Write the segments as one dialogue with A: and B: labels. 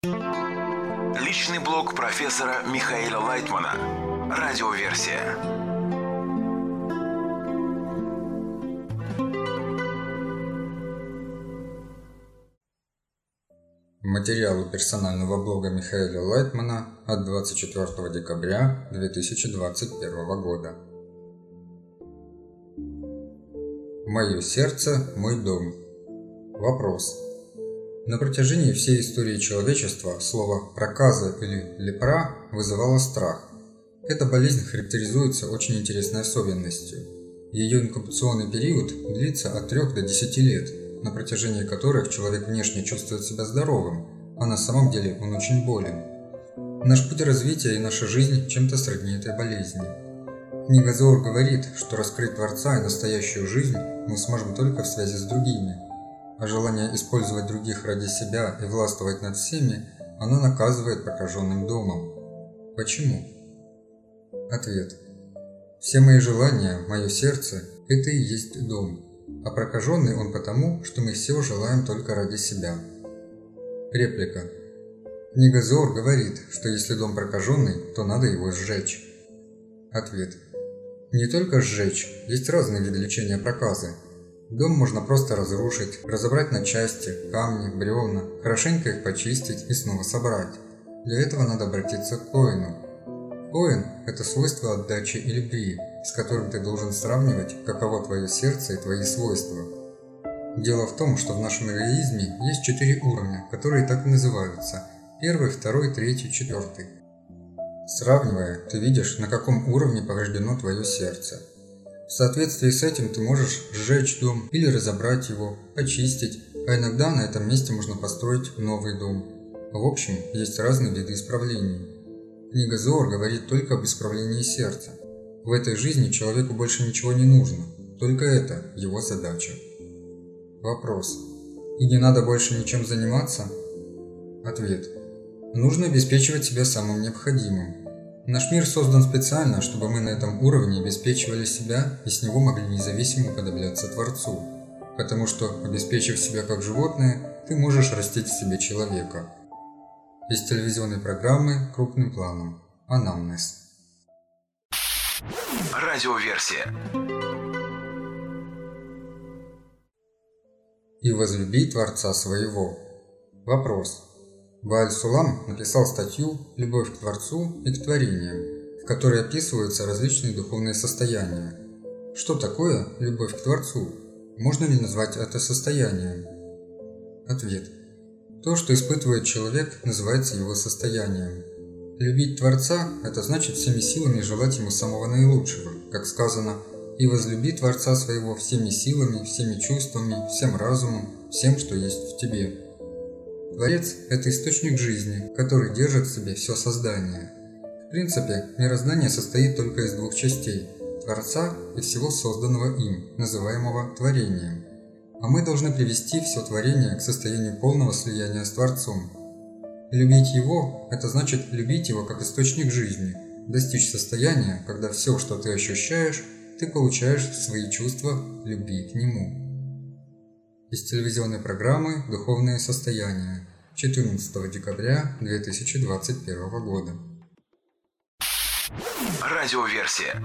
A: Личный блог профессора Михаила Лайтмана. Радиоверсия.
B: Материалы персонального блога Михаила Лайтмана от 24 декабря 2021 года. Мое сердце – мой дом. Вопрос. На протяжении всей истории человечества слово «проказа» или «лепра» вызывало страх. Эта болезнь характеризуется очень интересной особенностью. Ее инкубационный период длится от 3 до 10 лет, на протяжении которых человек внешне чувствует себя здоровым, а на самом деле он очень болен. Наш путь развития и наша жизнь чем-то сродни этой болезни. Книга Зоар говорит, что раскрыть Творца и настоящую жизнь мы сможем только в связи с другими, а желание использовать других ради себя и властвовать над всеми, оно наказывает прокаженным домом. Почему? Ответ. Все мои желания, мое сердце – это и есть дом, а прокаженный он потому, что мы все желаем только ради себя. Реплика. Книга Зоар говорит, что если дом прокаженный, то надо его сжечь. Ответ. Не только сжечь, есть разные виды лечения проказы. Дом можно просто разрушить, разобрать на части, камни, бревна, хорошенько их почистить и снова собрать. Для этого надо обратиться к коэну. Коэн – это свойство отдачи и любви, с которым ты должен сравнивать, каково твое сердце и твои свойства. Дело в том, что в нашем эгоизме есть 4 уровня, которые так и называются – 1, 2, 3, 4. Сравнивая, ты видишь, на каком уровне повреждено твое сердце. В соответствии с этим ты можешь сжечь дом или разобрать его, очистить, а иногда на этом месте можно построить новый дом. В общем, есть разные виды исправлений. Книга Зоар говорит только об исправлении сердца. В этой жизни человеку больше ничего не нужно, только это его задача. Вопрос. И не надо больше ничем заниматься? Ответ. Нужно обеспечивать себя самым необходимым. Наш мир создан специально, чтобы мы на этом уровне обеспечивали себя и с него могли независимо уподобляться Творцу. Потому что, обеспечив себя как животное, ты можешь растить в себе человека. Из телевизионной программы крупным планом. Анамнез.
A: Радиоверсия.
B: И возлюби Творца своего. Вопрос. Бааль-Сулам написал статью «Любовь к Творцу и к творениям», в которой описываются различные духовные состояния. Что такое любовь к Творцу? Можно ли назвать это состоянием? Ответ. То, что испытывает человек, называется его состоянием. Любить Творца – это значит всеми силами желать ему самого наилучшего, как сказано, «И возлюби Творца своего всеми силами, всеми чувствами, всем разумом, всем, что есть в тебе». Творец – это источник жизни, который держит в себе все создание. В принципе, мироздание состоит только из 2 частей – Творца и всего созданного им, называемого творением. А мы должны привести все творение к состоянию полного слияния с Творцом. Любить Его – это значит любить Его как источник жизни, достичь состояния, когда все, что ты ощущаешь, ты получаешь в свои чувства любви к Нему. Из телевизионной программы «Духовные состояния» 14 декабря 2021 года.
A: Радиоверсия.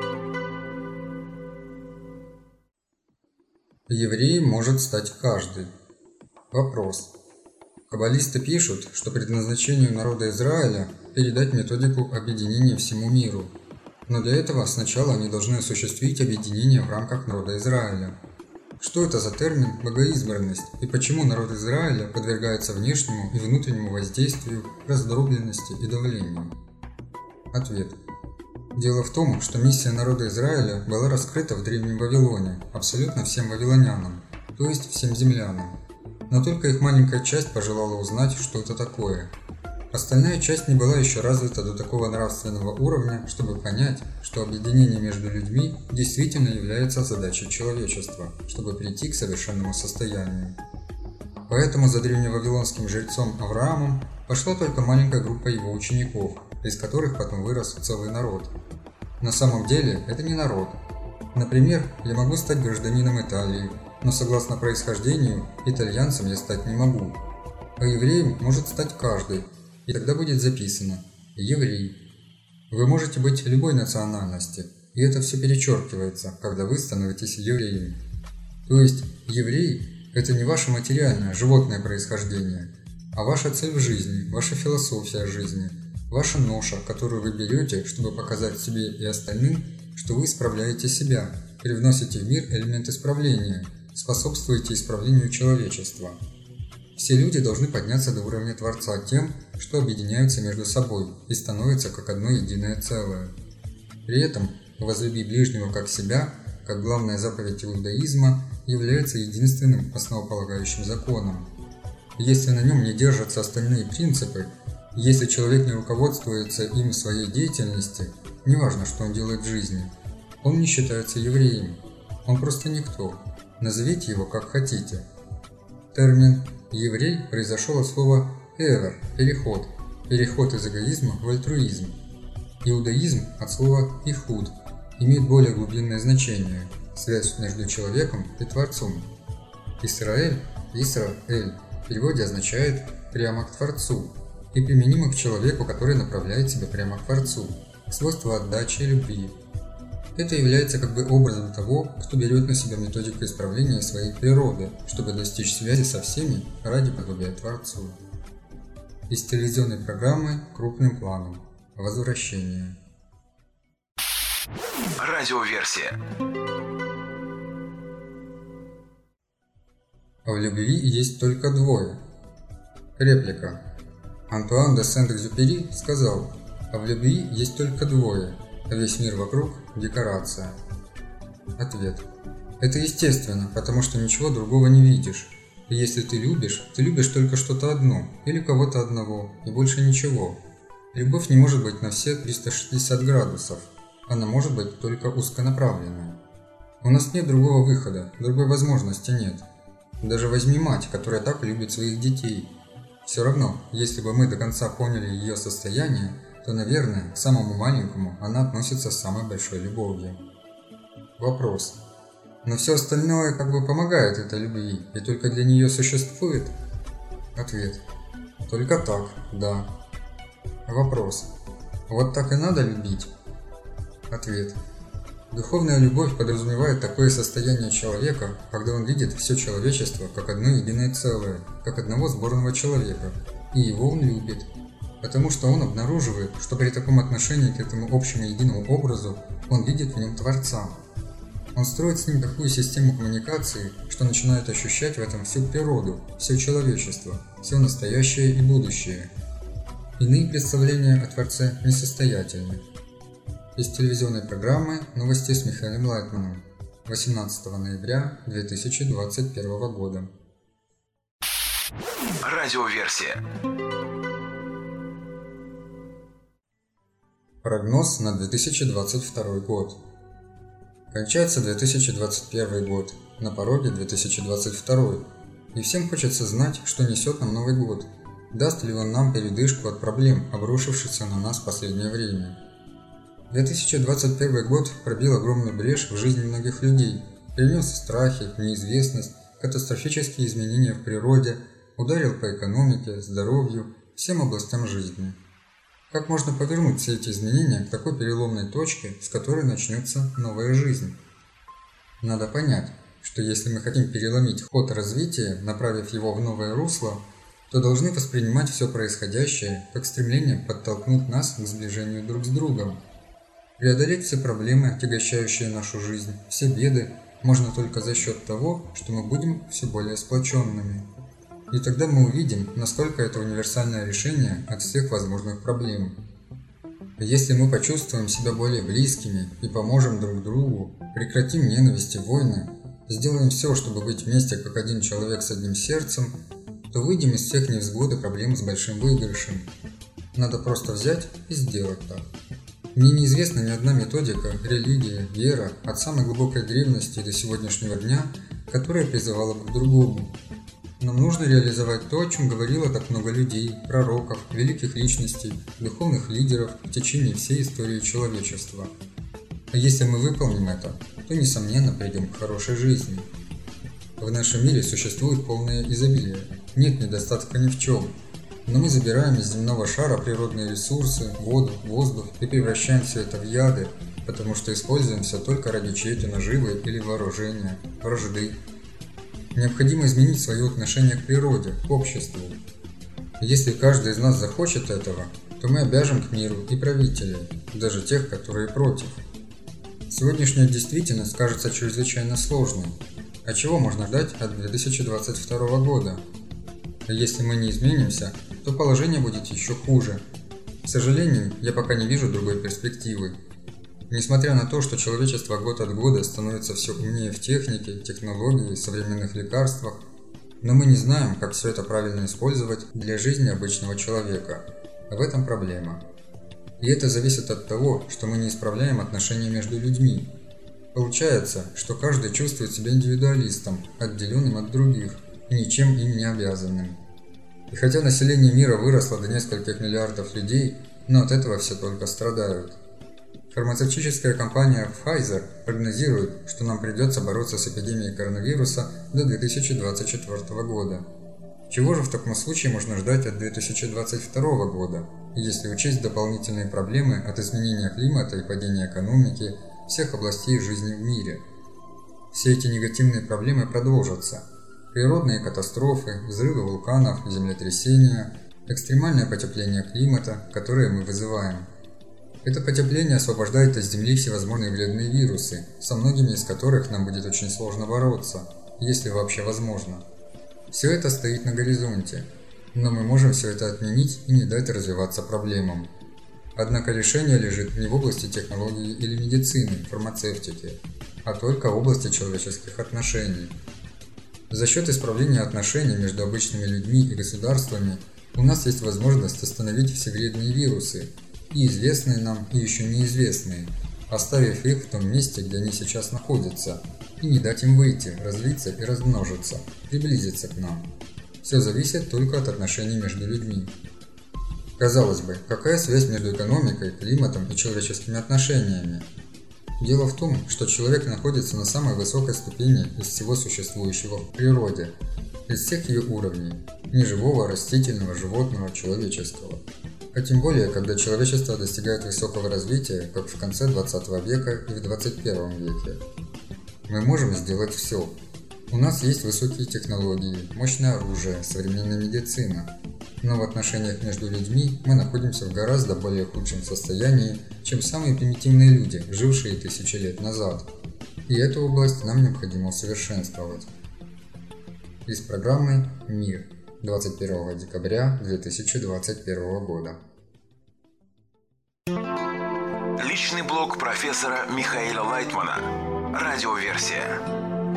B: Евреем может стать каждый. Вопрос. Каббалисты пишут, что предназначению народа Израиля передать методику объединения всему миру. Но для этого сначала они должны осуществить объединение в рамках народа Израиля. Что это за термин «богоизбранность» и почему народ Израиля подвергается внешнему и внутреннему воздействию, раздробленности и давлению? Ответ. Дело в том, что миссия народа Израиля была раскрыта в Древнем Вавилоне абсолютно всем вавилонянам, то есть всем землянам. Но только их маленькая часть пожелала узнать, что это такое. Остальная часть не была еще развита до такого нравственного уровня, чтобы понять, что объединение между людьми действительно является задачей человечества, чтобы прийти к совершенному состоянию. Поэтому за древневавилонским жрецом Авраамом пошла только маленькая группа его учеников, из которых потом вырос целый народ. На самом деле это не народ. Например, я могу стать гражданином Италии, но согласно происхождению итальянцем я стать не могу. А евреем может стать каждый, и тогда будет записано «еврей». Вы можете быть любой национальности, и это все перечеркивается, когда вы становитесь евреем. То есть еврей – это не ваше материальное, животное происхождение, а ваша цель в жизни, ваша философия жизни, ваша ноша, которую вы берете, чтобы показать себе и остальным, что вы исправляете себя, привносите в мир элемент исправления, способствуете исправлению человечества. Все люди должны подняться до уровня Творца тем, что объединяются между собой и становятся как одно единое целое. При этом «возлюби ближнего как себя», как главная заповедь иудаизма, является единственным основополагающим законом. Если на нем не держатся остальные принципы, если человек не руководствуется им в своей деятельности, неважно, что он делает в жизни, он не считается евреем. Он просто никто. Назовите его как хотите. Термин «еврей» произошел от слова «эвер» – переход из эгоизма в альтруизм. Иудаизм от слова «ихуд» имеет более глубинное значение – связь между человеком и Творцом. Исраэль – Исра-эль в переводе означает «прямо к Творцу» и применимо к человеку, который направляет себя прямо к Творцу, свойство отдачи и любви. Это является как бы образом того, кто берет на себя методику исправления своей природы, чтобы достичь связи со всеми ради подобия Творцу. Из телевизионной программы «Крупным планом. Возвращение».
A: Радиоверсия.
B: В любви есть только двое. Реплика. Антуан де Сент-Экзюпери сказал: «А в любви есть только двое, а весь мир вокруг – декорация». Ответ. Это естественно, потому что ничего другого не видишь. И если ты любишь только что-то одно или кого-то одного, и больше ничего. Любовь не может быть на все 360 градусов, она может быть только узконаправленная. У нас нет другого выхода, другой возможности нет. Даже возьми мать, которая так любит своих детей. Все равно, если бы мы до конца поняли ее состояние, то, наверное, к самому маленькому она относится с самой большой любовью. Вопрос. Но все остальное как бы помогает этой любви и только для нее существует? Ответ. Только так, да. Вопрос. Вот так и надо любить? Ответ. Духовная любовь подразумевает такое состояние человека, когда он видит все человечество как одно единое целое, как одного сборного человека, и его он любит, потому что он обнаруживает, что при таком отношении к этому общему единому образу он видит в нем Творца. Он строит с ним такую систему коммуникации, что начинает ощущать в этом всю природу, все человечество, все настоящее и будущее. Иные представления о Творце несостоятельны. Из телевизионной программы «Новости с Михаилом Лайтманом» 18 ноября 2021 года.
A: Радиоверсия.
B: Прогноз на 2022 год. Кончается 2021 год, на пороге 2022, и всем хочется знать, что несет нам Новый год. Даст ли он нам передышку от проблем, обрушившихся на нас в последнее время. 2021 год пробил огромную брешь в жизни многих людей, принес страхи, неизвестность, катастрофические изменения в природе, ударил по экономике, здоровью, всем областям жизни. Как можно повернуть все эти изменения к такой переломной точке, с которой начнется новая жизнь? Надо понять, что если мы хотим переломить ход развития, направив его в новое русло, то должны воспринимать все происходящее как стремление подтолкнуть нас к сближению друг с другом. Преодолеть все проблемы, отягощающие нашу жизнь, все беды, можно только за счет того, что мы будем все более сплоченными. И тогда мы увидим, насколько это универсальное решение от всех возможных проблем. Если мы почувствуем себя более близкими и поможем друг другу, прекратим ненависть и войны, сделаем все, чтобы быть вместе как один человек с одним сердцем, то выйдем из всех невзгод и проблем с большим выигрышем. Надо просто взять и сделать так. Мне неизвестна ни одна методика, религия, вера от самой глубокой древности до сегодняшнего дня, которая призывала бы к другому. Нам нужно реализовать то, о чем говорило так много людей, пророков, великих личностей, духовных лидеров в течение всей истории человечества. А если мы выполним это, то, несомненно, придем к хорошей жизни. В нашем мире существует полное изобилие. нет недостатка ни в чем. Но мы забираем из земного шара природные ресурсы, воду, воздух и превращаем все это в яды, потому что используем все только ради чьей-то наживы или вооружения, вражды. Необходимо изменить свое отношение к природе, к обществу. Если каждый из нас захочет этого, то мы обяжем к миру и правителей, даже тех, которые против. Сегодняшняя действительность кажется чрезвычайно сложной. А чего можно ждать от 2022 года? Если мы не изменимся, то положение будет еще хуже. К сожалению, я пока не вижу другой перспективы. Несмотря на то, что человечество год от года становится все умнее в технике, технологии, современных лекарствах, но мы не знаем, как все это правильно использовать для жизни обычного человека. В этом проблема. И это зависит от того, что мы не исправляем отношения между людьми. Получается, что каждый чувствует себя индивидуалистом, отделенным от других, и ничем им не обязанным. И хотя население мира выросло до нескольких миллиардов людей, но от этого все только страдают. Фармацевтическая компания Pfizer прогнозирует, что нам придется бороться с эпидемией коронавируса до 2024 года. Чего же в таком случае можно ждать от 2022 года, если учесть дополнительные проблемы от изменения климата и падения экономики всех областей жизни в мире? Все эти негативные проблемы продолжатся. Природные катастрофы, взрывы вулканов, землетрясения, экстремальное потепление климата, которое мы вызываем. Это потепление освобождает из Земли всевозможные вредные вирусы, со многими из которых нам будет очень сложно бороться, если вообще возможно. Все это стоит на горизонте, но мы можем все это отменить и не дать развиваться проблемам. Однако решение лежит не в области технологии или медицины, фармацевтики, а только в области человеческих отношений. За счет исправления отношений между обычными людьми и государствами у нас есть возможность остановить все вредные вирусы, и известные нам, и еще неизвестные, оставив их в том месте, где они сейчас находятся, и не дать им выйти, развиться и размножиться, приблизиться к нам. Все зависит только от отношений между людьми. Казалось бы, какая связь между экономикой, климатом и человеческими отношениями? Дело в том, что человек находится на самой высокой ступени из всего существующего в природе, из всех ее уровней – неживого, растительного, животного, человеческого. А тем более, когда человечество достигает высокого развития, как в конце 20 века и в 21 веке. Мы можем сделать все. У нас есть высокие технологии, мощное оружие, современная медицина. Но в отношениях между людьми мы находимся в гораздо более худшем состоянии, чем самые примитивные люди, жившие тысячи лет назад. И эту область нам необходимо усовершенствовать. Из программы «Мир» 21 декабря 2021 года.
A: Личный блог профессора Михаила Лайтмана. Радиоверсия.